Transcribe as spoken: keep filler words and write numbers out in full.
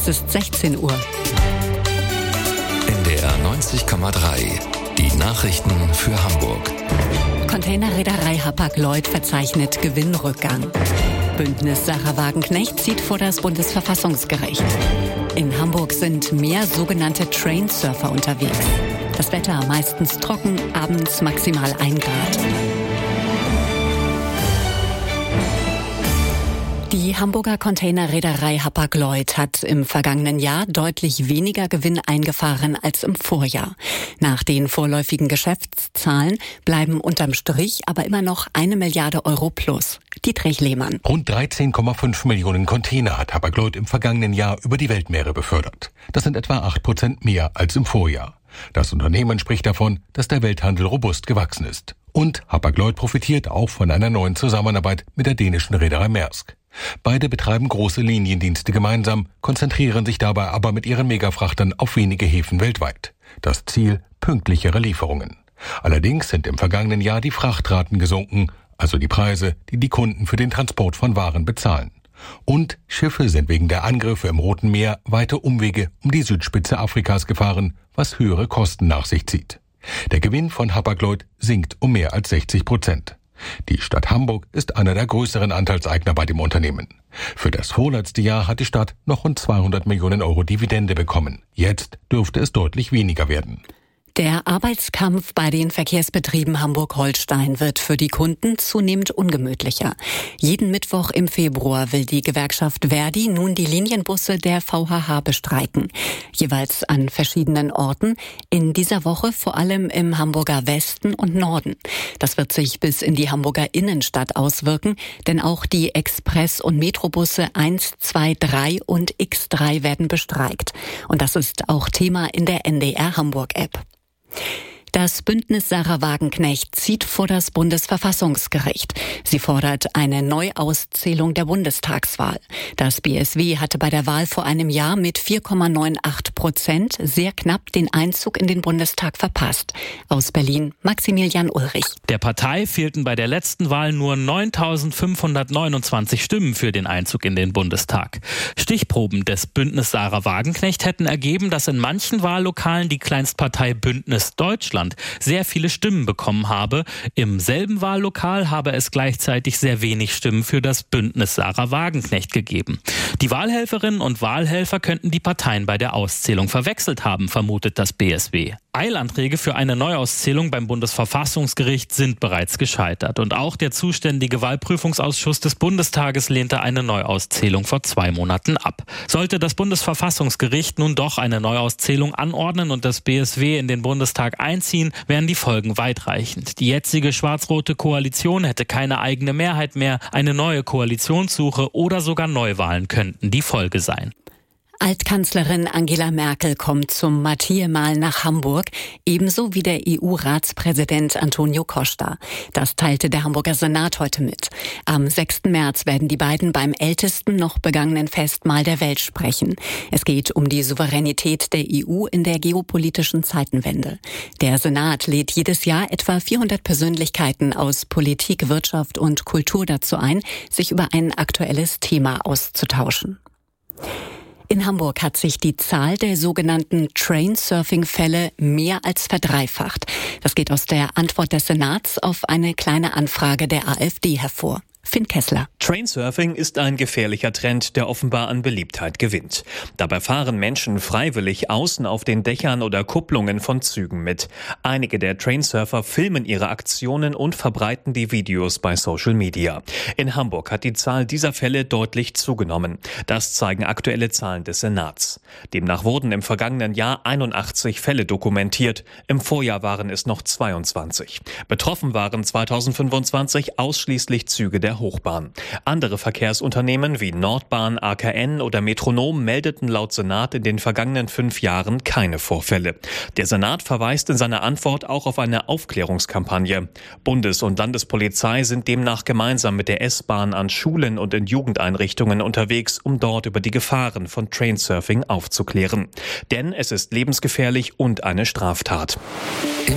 Es ist sechzehn Uhr. N D R neunzig Komma drei. Die Nachrichten für Hamburg. Containerreederei Hapag-Lloyd verzeichnet Gewinnrückgang. Bündnis Sarah Wagenknecht zieht vor das Bundesverfassungsgericht. In Hamburg sind mehr sogenannte Trainsurfer unterwegs. Das Wetter meistens trocken, abends maximal ein Grad. Die Hamburger Containerreederei Hapag-Lloyd hat im vergangenen Jahr deutlich weniger Gewinn eingefahren als im Vorjahr. Nach den vorläufigen Geschäftszahlen bleiben unterm Strich aber immer noch eine Milliarde Euro plus. Dietrich Lehmann. Rund dreizehn Komma fünf Millionen Container hat Hapag-Lloyd im vergangenen Jahr über die Weltmeere befördert. Das sind etwa acht Prozent mehr als im Vorjahr. Das Unternehmen spricht davon, dass der Welthandel robust gewachsen ist. Und Hapag-Lloyd profitiert auch von einer neuen Zusammenarbeit mit der dänischen Reederei Maersk. Beide betreiben große Liniendienste gemeinsam, konzentrieren sich dabei aber mit ihren Megafrachtern auf wenige Häfen weltweit. Das Ziel: pünktlichere Lieferungen. Allerdings sind im vergangenen Jahr die Frachtraten gesunken, also die Preise, die die Kunden für den Transport von Waren bezahlen. Und Schiffe sind wegen der Angriffe im Roten Meer weite Umwege um die Südspitze Afrikas gefahren, was höhere Kosten nach sich zieht. Der Gewinn von Hapag-Lloyd sinkt um mehr als sechzig Prozent. Die Stadt Hamburg ist einer der größeren Anteilseigner bei dem Unternehmen. Für das vorletzte Jahr hat die Stadt noch rund zweihundert Millionen Euro Dividende bekommen. Jetzt dürfte es deutlich weniger werden. Der Arbeitskampf bei den Verkehrsbetrieben Hamburg-Holstein wird für die Kunden zunehmend ungemütlicher. Jeden Mittwoch im Februar will die Gewerkschaft Verdi nun die Linienbusse der V H H bestreiken. Jeweils an verschiedenen Orten, in dieser Woche vor allem im Hamburger Westen und Norden. Das wird sich bis in die Hamburger Innenstadt auswirken, denn auch die Express- und Metrobusse eins, zwei, drei und X drei werden bestreikt. Und das ist auch Thema in der N D R Hamburg-App. Das Bündnis Sarah Wagenknecht zieht vor das Bundesverfassungsgericht. Sie fordert eine Neuauszählung der Bundestagswahl. Das B S W hatte bei der Wahl vor einem Jahr mit vier Komma neunundachtzig Prozent sehr knapp den Einzug in den Bundestag verpasst. Aus Berlin Maximilian Ulrich. Der Partei fehlten bei der letzten Wahl nur neuntausendfünfhundertneunundzwanzig Stimmen für den Einzug in den Bundestag. Stichproben des Bündnis Sarah Wagenknecht hätten ergeben, dass in manchen Wahllokalen die Kleinstpartei Bündnis Deutschland sehr viele Stimmen bekommen habe. Im selben Wahllokal habe es gleichzeitig sehr wenig Stimmen für das Bündnis Sarah Wagenknecht gegeben. Die Wahlhelferinnen und Wahlhelfer könnten die Parteien bei der Auszählung verwechselt haben, vermutet das B S W. Eilanträge für eine Neuauszählung beim Bundesverfassungsgericht sind bereits gescheitert. Und auch der zuständige Wahlprüfungsausschuss des Bundestages lehnte eine Neuauszählung vor zwei Monaten ab. Sollte das Bundesverfassungsgericht nun doch eine Neuauszählung anordnen und das B S W in den Bundestag einziehen, wären die Folgen weitreichend. Die jetzige schwarz-rote Koalition hätte keine eigene Mehrheit mehr. Eine neue Koalitionssuche oder sogar Neuwahlen könnten die Folge sein. Altkanzlerin Angela Merkel kommt zum Mathieu-Mahl nach Hamburg, ebenso wie der E U-Ratspräsident Antonio Costa. Das teilte der Hamburger Senat heute mit. Am sechsten März werden die beiden beim ältesten noch begangenen Festmahl der Welt sprechen. Es geht um die Souveränität der E U in der geopolitischen Zeitenwende. Der Senat lädt jedes Jahr etwa vierhundert Persönlichkeiten aus Politik, Wirtschaft und Kultur dazu ein, sich über ein aktuelles Thema auszutauschen. In Hamburg hat sich die Zahl der sogenannten Trainsurfing-Fälle mehr als verdreifacht. Das geht aus der Antwort des Senats auf eine kleine Anfrage der A f D hervor. Finn Kessler. Trainsurfing ist ein gefährlicher Trend, der offenbar an Beliebtheit gewinnt. Dabei fahren Menschen freiwillig außen auf den Dächern oder Kupplungen von Zügen mit. Einige der Trainsurfer filmen ihre Aktionen und verbreiten die Videos bei Social Media. In Hamburg hat die Zahl dieser Fälle deutlich zugenommen. Das zeigen aktuelle Zahlen des Senats. Demnach wurden im vergangenen Jahr einundachtzig Fälle dokumentiert. Im Vorjahr waren es noch zweiundzwanzig. Betroffen waren zweitausendfünfundzwanzig ausschließlich Züge der Hochbahn. Andere Verkehrsunternehmen wie Nordbahn, A K N oder Metronom meldeten laut Senat in den vergangenen fünf Jahren keine Vorfälle. Der Senat verweist in seiner Antwort auch auf eine Aufklärungskampagne. Bundes- und Landespolizei sind demnach gemeinsam mit der S-Bahn an Schulen und in Jugendeinrichtungen unterwegs, um dort über die Gefahren von Trainsurfing aufzuklären. Denn es ist lebensgefährlich und eine Straftat.